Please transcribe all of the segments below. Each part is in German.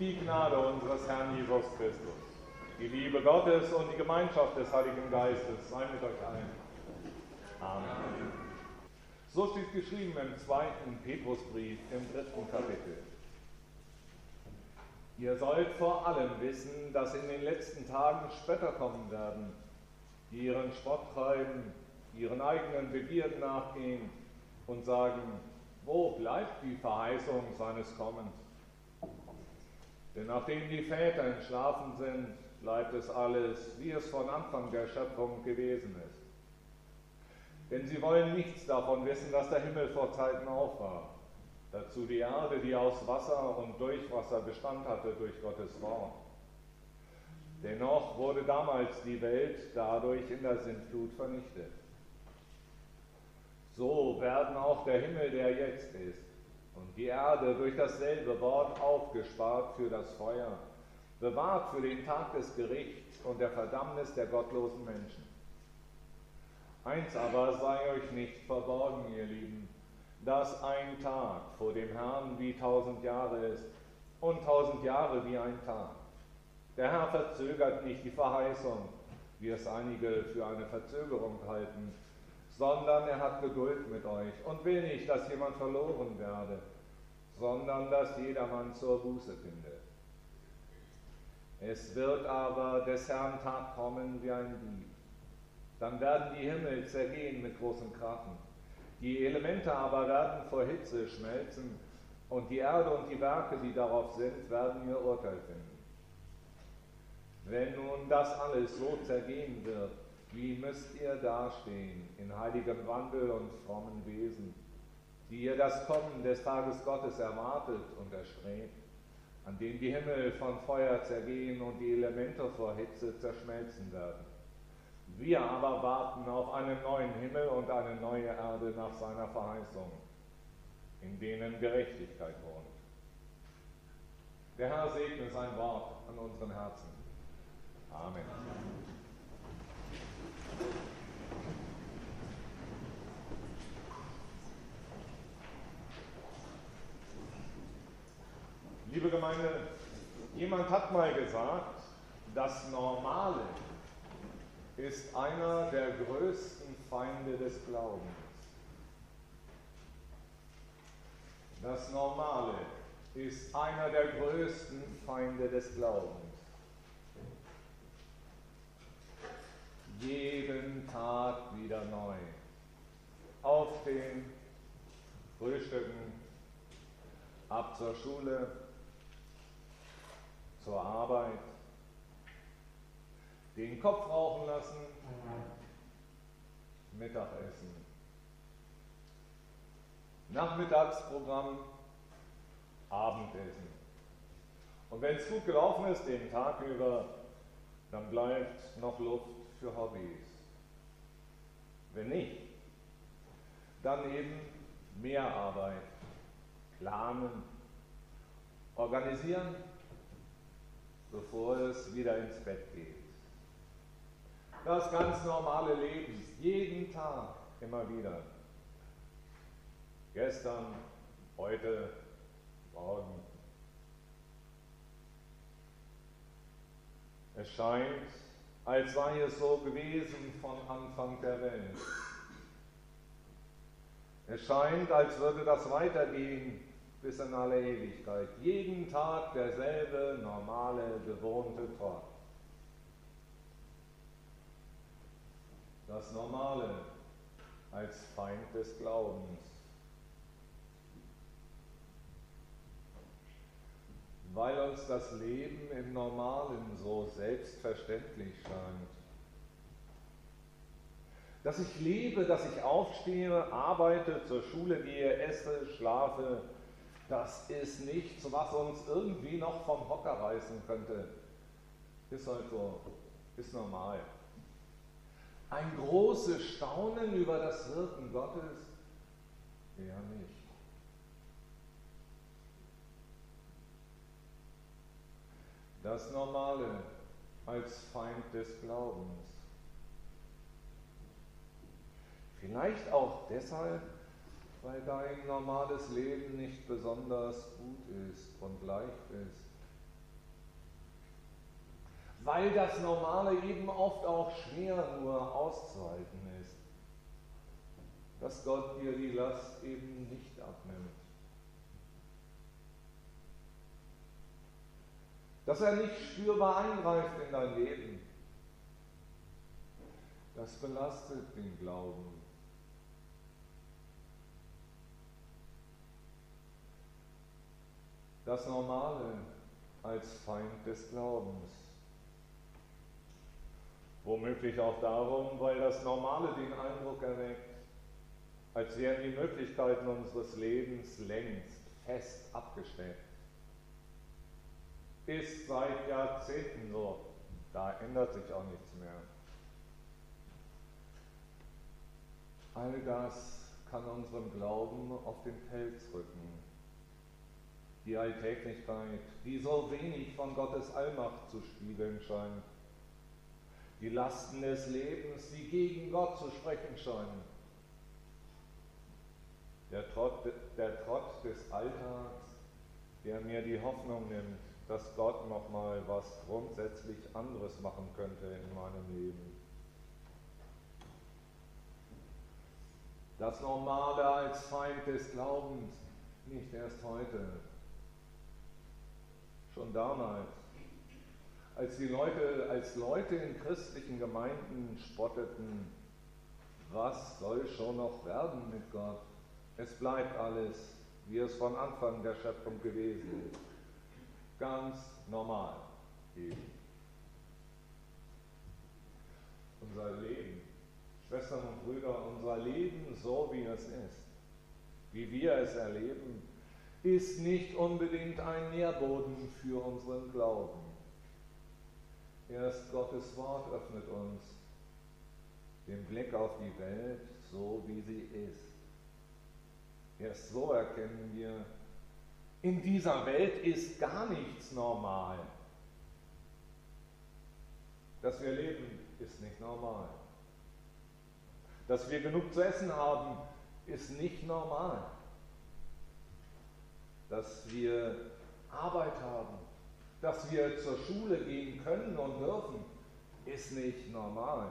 Die Gnade unseres Herrn Jesus Christus, die Liebe Gottes und die Gemeinschaft des Heiligen Geistes sei mit euch allen. Amen. So steht geschrieben im 2. Petrusbrief im 3. Kapitel. Ihr sollt vor allem wissen, dass in den letzten Tagen Spötter kommen werden, die ihren Spott treiben, ihren eigenen Begierden nachgehen und sagen, wo bleibt die Verheißung seines Kommens? Denn nachdem die Väter entschlafen sind, bleibt es alles, wie es von Anfang der Schöpfung gewesen ist. Denn sie wollen nichts davon wissen, dass der Himmel vor Zeiten auf war. Dazu die Erde, die aus Wasser und durch Wasser Bestand hatte durch Gottes Wort. Dennoch wurde damals die Welt dadurch in der Sintflut vernichtet. So werden auch der Himmel, der jetzt ist, und die Erde durch dasselbe Wort aufgespart für das Feuer, bewahrt für den Tag des Gerichts und der Verdammnis der gottlosen Menschen. Eins aber sei euch nicht verborgen, ihr Lieben, dass ein Tag vor dem Herrn wie 1000 Jahre ist und 1000 Jahre wie ein Tag. Der Herr verzögert nicht die Verheißung, wie es einige für eine Verzögerung halten, sondern er hat Geduld mit euch und will nicht, dass jemand verloren werde, sondern dass jedermann zur Buße findet. Es wird aber des Herrn Tag kommen wie ein Dieb. Dann werden die Himmel zergehen mit großem Krachen. Die Elemente aber werden vor Hitze schmelzen und die Erde und die Werke, die darauf sind, werden ihr Urteil finden. Wenn nun das alles so zergehen wird, wie müsst ihr dastehen in heiligem Wandel und frommen Wesen, die ihr das Kommen des Tages Gottes erwartet und erstrebt, an dem die Himmel von Feuer zergehen und die Elemente vor Hitze zerschmelzen werden. Wir aber warten auf einen neuen Himmel und eine neue Erde nach seiner Verheißung, in denen Gerechtigkeit wohnt. Der Herr segne sein Wort an unseren Herzen. Amen. Liebe Gemeinde, jemand hat mal gesagt, das Normale ist einer der größten Feinde des Glaubens. Das Normale ist einer der größten Feinde des Glaubens. Jeden Tag wieder neu. Aufstehen, frühstücken, ab zur Schule, zur Arbeit, den Kopf rauchen lassen, Mittagessen, Nachmittagsprogramm, Abendessen. Und wenn es gut gelaufen ist, den Tag über, dann bleibt noch Luft für Hobbys. Wenn nicht, dann eben mehr Arbeit, planen, organisieren, bevor es wieder ins Bett geht. Das ganz normale Leben, jeden Tag, immer wieder. Gestern, heute, morgen. Es scheint, als sei es so gewesen von Anfang der Welt. Es scheint, als würde das weitergehen bis in alle Ewigkeit. Jeden Tag derselbe normale, gewohnte Trott. Das Normale als Feind des Glaubens. Weil uns das Leben im Normalen so selbstverständlich scheint. Dass ich lebe, dass ich aufstehe, arbeite, zur Schule gehe, esse, schlafe, das ist nichts, was uns irgendwie noch vom Hocker reißen könnte. Ist halt so, ist normal. Ein großes Staunen über das Wirken Gottes? Eher nicht. Das Normale als Feind des Glaubens. Vielleicht auch deshalb, weil dein normales Leben nicht besonders gut ist und leicht ist. weil das Normale eben oft auch schwer nur auszuhalten ist, dass Gott dir die Last eben nicht abnimmt. Dass er nicht spürbar eingreift in dein Leben. Das belastet den Glauben. Das Normale als Feind des Glaubens. Womöglich auch darum, weil das Normale den Eindruck erweckt, als wären die Möglichkeiten unseres Lebens längst fest abgesteckt. Ist seit Jahrzehnten so, da ändert sich auch nichts mehr. All das kann unseren Glauben auf den Fels rücken. Die Alltäglichkeit, die so wenig von Gottes Allmacht zu spiegeln scheint. Die Lasten des Lebens, die gegen Gott zu sprechen scheinen. Der Trott des Alltags, der mir die Hoffnung nimmt, dass Gott nochmal was grundsätzlich anderes machen könnte in meinem Leben. Das Normale als Feind des Glaubens, nicht erst heute. Schon damals, als Leute in christlichen Gemeinden spotteten, was soll schon noch werden mit Gott? Es bleibt alles, wie es von Anfang der Schöpfung gewesen ist. Ganz normal eben. Unser Leben, Schwestern und Brüder, unser Leben, so wie es ist, wie wir es erleben, ist nicht unbedingt ein Nährboden für unseren Glauben. Erst Gottes Wort öffnet uns den Blick auf die Welt, so wie sie ist. Erst so erkennen wir, in dieser Welt ist gar nichts normal. Dass wir leben, ist nicht normal. Dass wir genug zu essen haben, ist nicht normal. Dass wir Arbeit haben, dass wir zur Schule gehen können und dürfen, ist nicht normal.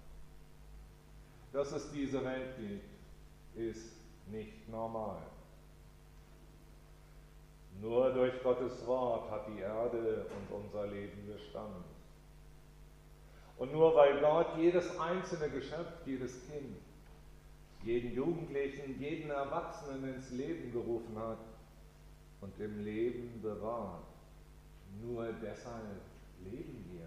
Dass es diese Welt gibt, ist nicht normal. Nur durch Gottes Wort hat die Erde und unser Leben Bestand. Und nur weil Gott jedes einzelne Geschöpf, jedes Kind, jeden Jugendlichen, jeden Erwachsenen ins Leben gerufen hat und im Leben bewahrt, nur deshalb leben wir.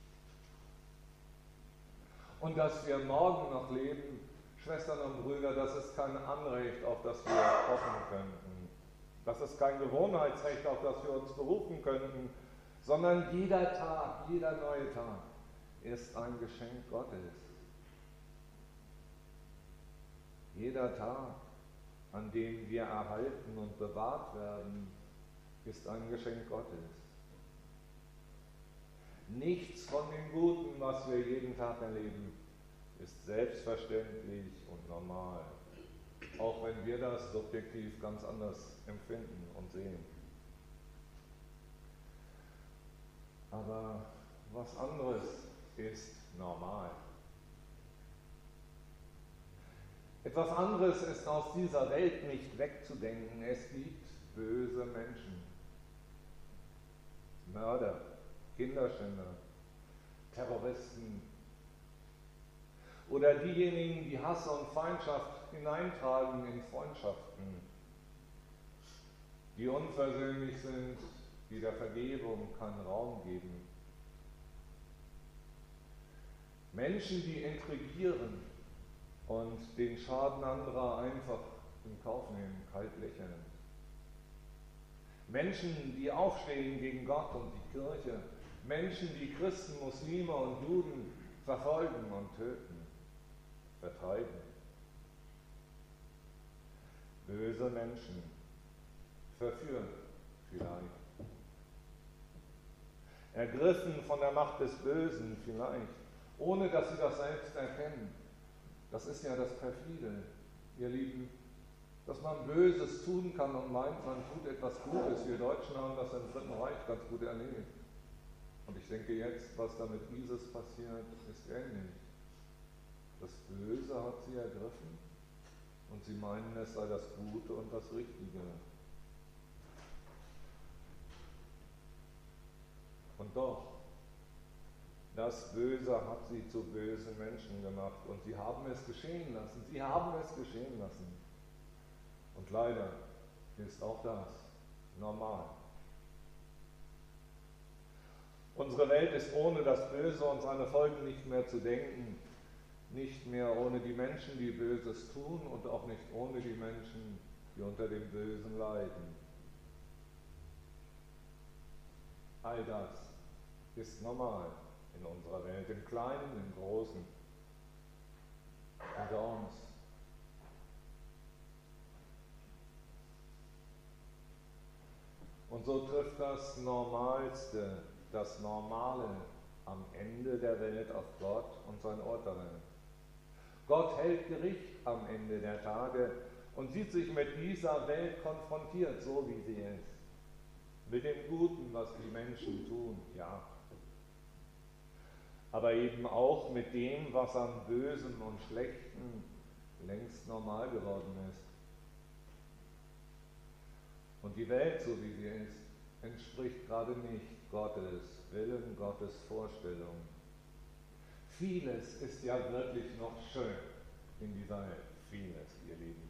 Und dass wir morgen noch leben, Schwestern und Brüder, das ist kein Anrecht, auf das wir hoffen könnten. Das ist kein Gewohnheitsrecht, auf das wir uns berufen könnten, sondern jeder Tag, jeder neue Tag ist ein Geschenk Gottes. Jeder Tag, an dem wir erhalten und bewahrt werden, ist ein Geschenk Gottes. Nichts von dem Guten, was wir jeden Tag erleben, ist selbstverständlich und normal, auch wenn wir das subjektiv ganz anders empfinden und sehen. Aber was anderes ist normal. Etwas anderes ist aus dieser Welt nicht wegzudenken. Es gibt böse Menschen. Mörder, Kinderschänder, Terroristen oder diejenigen, die Hass und Feindschaft hineintragen in Freundschaften, die unversöhnlich sind, die der Vergebung keinen Raum geben. Menschen, die intrigieren und den Schaden anderer einfach in Kauf nehmen, kalt lächelnd. Menschen, die aufstehen gegen Gott und die Kirche. Menschen, die Christen, Muslime und Juden verfolgen und töten, vertreiben. Böse Menschen, verführt vielleicht. Ergriffen von der Macht des Bösen vielleicht, ohne dass sie das selbst erkennen. Das ist ja das Perfide, ihr Lieben, dass man Böses tun kann und meint, man tut etwas Gutes. Wir Deutschen haben das im Dritten Reich ganz gut erlebt. Und ich denke jetzt, was da mit Isis passiert, ist ähnlich. Das Böse hat sie ergriffen und sie meinen, es sei das Gute und das Richtige. Und doch, das Böse hat sie zu bösen Menschen gemacht und sie haben es geschehen lassen. Sie haben es geschehen lassen. Und leider ist auch das normal. Unsere Welt ist ohne das Böse und seine Folgen nicht mehr zu denken, nicht mehr ohne die Menschen, die Böses tun und auch nicht ohne die Menschen, die unter dem Bösen leiden. All das ist normal in unserer Welt, im Kleinen, im Großen, unter uns. Und so trifft das Normalste, das Normale am Ende der Welt auf Gott und sein Urteil. Gott hält Gericht am Ende der Tage und sieht sich mit dieser Welt konfrontiert, so wie sie ist. Mit dem Guten, was die Menschen tun, ja. Aber eben auch mit dem, was am Bösen und Schlechten längst normal geworden ist. Und die Welt, so wie sie ist, entspricht gerade nicht Gottes Willen, Gottes Vorstellung. Vieles ist ja wirklich noch schön in dieser Welt. Vieles, ihr Lieben.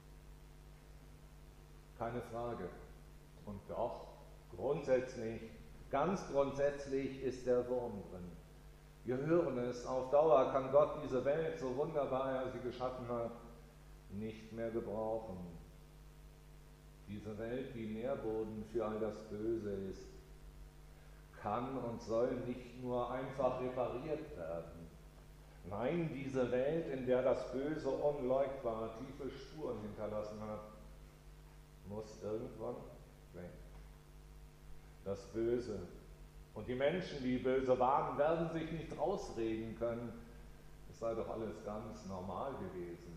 Keine Frage. Und doch, grundsätzlich, ganz grundsätzlich ist der Wurm drin. Wir hören es, auf Dauer kann Gott diese Welt, so wunderbar er sie geschaffen hat, nicht mehr gebrauchen. Diese Welt, die Nährboden für all das Böse ist, kann und soll nicht nur einfach repariert werden. Nein, diese Welt, in der das Böse unleugbar tiefe Spuren hinterlassen hat, muss irgendwann weg. Das Böse und die Menschen, die böse waren, werden sich nicht rausreden können. Es sei doch alles ganz normal gewesen.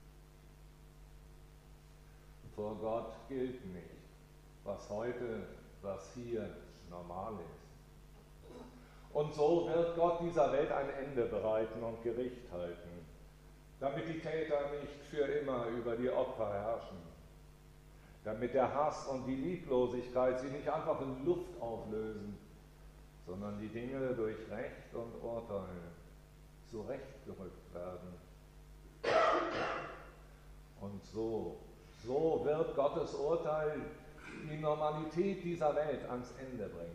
Vor Gott gilt nicht, was heute, was hier normal ist. Und so wird Gott dieser Welt ein Ende bereiten und Gericht halten, damit die Täter nicht für immer über die Opfer herrschen, damit der Hass und die Lieblosigkeit sie nicht einfach in Luft auflösen, sondern die Dinge durch Recht und Urteil zurechtgerückt werden. Und so wird Gottes Urteil die Normalität dieser Welt ans Ende bringen.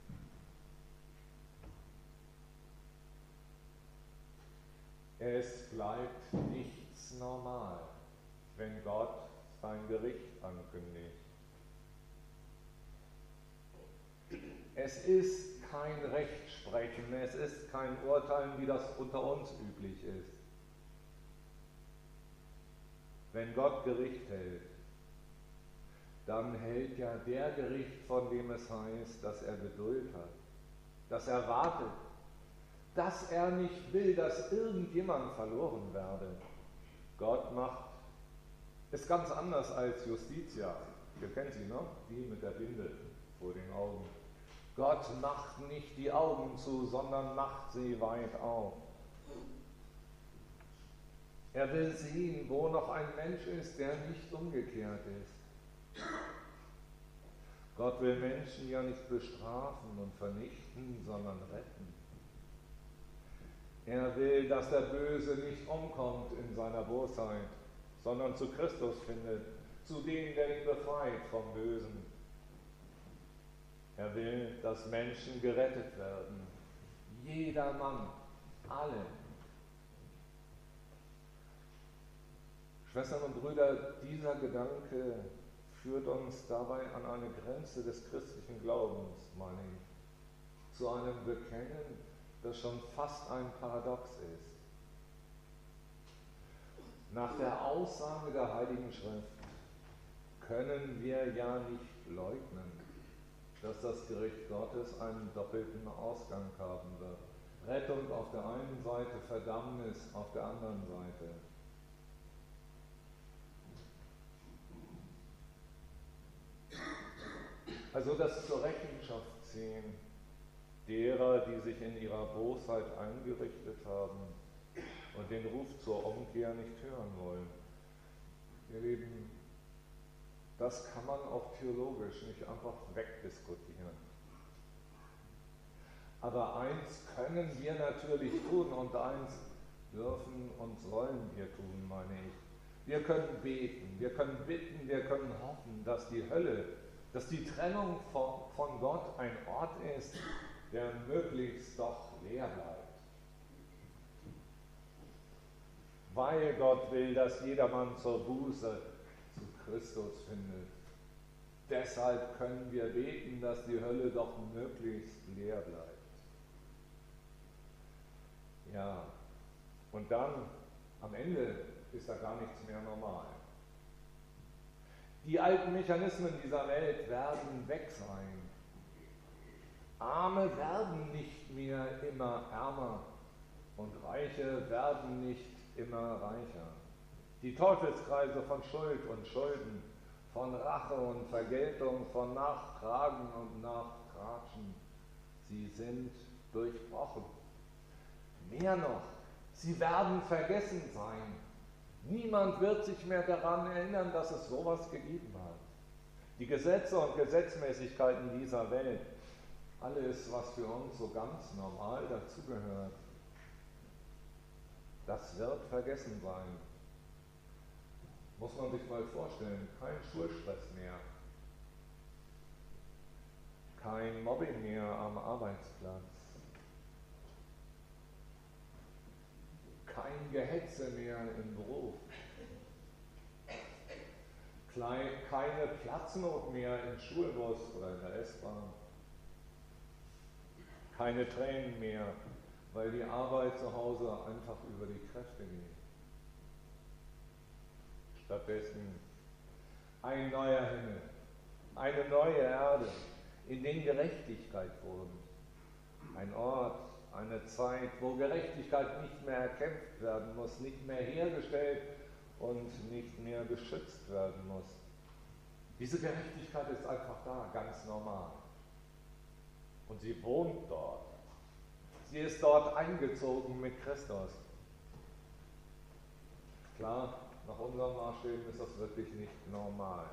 Es bleibt nichts normal, wenn Gott sein Gericht ankündigt. Es ist kein Rechtsprechen, es ist kein Urteilen, wie das unter uns üblich ist. Wenn Gott Gericht hält, dann hält ja der Gericht, von dem es heißt, dass er Geduld hat, dass er wartet, dass er nicht will, dass irgendjemand verloren werde. Gott macht es ganz anders als Justitia. Ihr kennt sie noch? Die mit der Binde vor den Augen. Gott macht nicht die Augen zu, sondern macht sie weit auf. Er will sehen, wo noch ein Mensch ist, der nicht umgekehrt ist. Gott will Menschen ja nicht bestrafen und vernichten, sondern retten. Er will, dass der Böse nicht umkommt in seiner Bosheit, sondern zu Christus findet, zu dem, der ihn befreit vom Bösen. Er will, dass Menschen gerettet werden. Jeder Mann, alle. Schwestern und Brüder, dieser Gedanke führt uns dabei an eine Grenze des christlichen Glaubens, meine ich, zu einem Bekennen, das schon fast ein Paradox ist. Nach der Aussage der Heiligen Schrift können wir ja nicht leugnen, dass das Gericht Gottes einen doppelten Ausgang haben wird. Rettung auf der einen Seite, Verdammnis auf der anderen Seite. Also das zur Rechenschaft ziehen derer, die sich in ihrer Bosheit eingerichtet haben und den Ruf zur Umkehr nicht hören wollen. Ihr Lieben, das kann man auch theologisch nicht einfach wegdiskutieren. Aber eins können wir natürlich tun und eins dürfen und sollen wir tun, meine ich. Wir können beten, wir können bitten, wir können hoffen, dass die Hölle, dass die Trennung von Gott ein Ort ist, der möglichst doch leer bleibt. Weil Gott will, dass jedermann zur Buße zu Christus findet. Deshalb können wir beten, dass die Hölle doch möglichst leer bleibt. Ja, und dann am Ende ist da gar nichts mehr normal. Die alten Mechanismen dieser Welt werden weg sein. Arme werden nicht mehr immer ärmer und Reiche werden nicht immer reicher. Die Teufelskreise von Schuld und Schulden, von Rache und Vergeltung, von Nachtragen und Nachtratschen, sie sind durchbrochen. Mehr noch, sie werden vergessen sein. Niemand wird sich mehr daran erinnern, dass es sowas gegeben hat. Die Gesetze und Gesetzmäßigkeiten dieser Welt, alles, was für uns so ganz normal dazugehört, das wird vergessen sein. Muss man sich mal vorstellen, kein Schulstress mehr, kein Mobbing mehr am Arbeitsplatz, kein Gehetze mehr im Beruf, keine Platznot mehr im Schulbus oder in der S-Bahn, keine Tränen mehr, weil die Arbeit zu Hause einfach über die Kräfte geht. Stattdessen ein neuer Himmel, eine neue Erde, in dem Gerechtigkeit wohnt. Ein Ort, eine Zeit, wo Gerechtigkeit nicht mehr erkämpft werden muss, nicht mehr hergestellt und nicht mehr geschützt werden muss. Diese Gerechtigkeit ist einfach da, ganz normal. Und sie wohnt dort. Sie ist dort eingezogen mit Christus. Klar, nach unseren Maßstäben ist das wirklich nicht normal.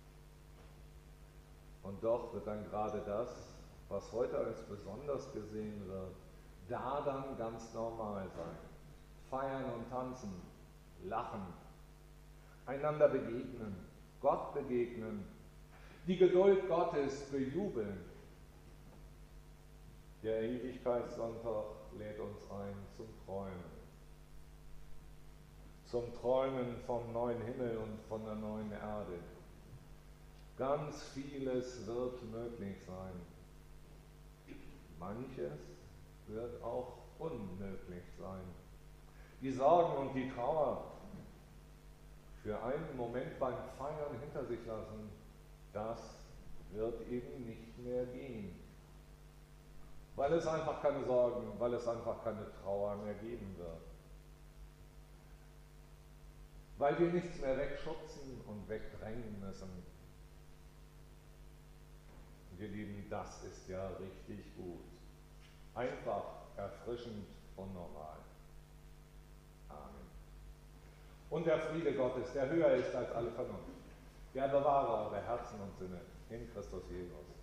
Und doch wird dann gerade das, was heute als besonders gesehen wird, da dann ganz normal sein. Feiern und tanzen, lachen, einander begegnen, Gott begegnen, die Geduld Gottes bejubeln. Der Ewigkeitssonntag lädt uns ein zum Träumen. Zum Träumen vom neuen Himmel und von der neuen Erde. Ganz vieles wird möglich sein. Manches wird auch unmöglich sein. Die Sorgen und die Trauer für einen Moment beim Feiern hinter sich lassen, das wird eben nicht mehr gehen. Weil es einfach keine Sorgen, weil es einfach keine Trauer mehr geben wird. Weil wir nichts mehr wegschubsen und wegdrängen müssen. Wir Lieben, das ist ja richtig gut. Einfach, erfrischend und normal. Amen. Und der Friede Gottes, der höher ist als alle Vernunft, der bewahre eure Herzen und Sinne in Christus Jesus.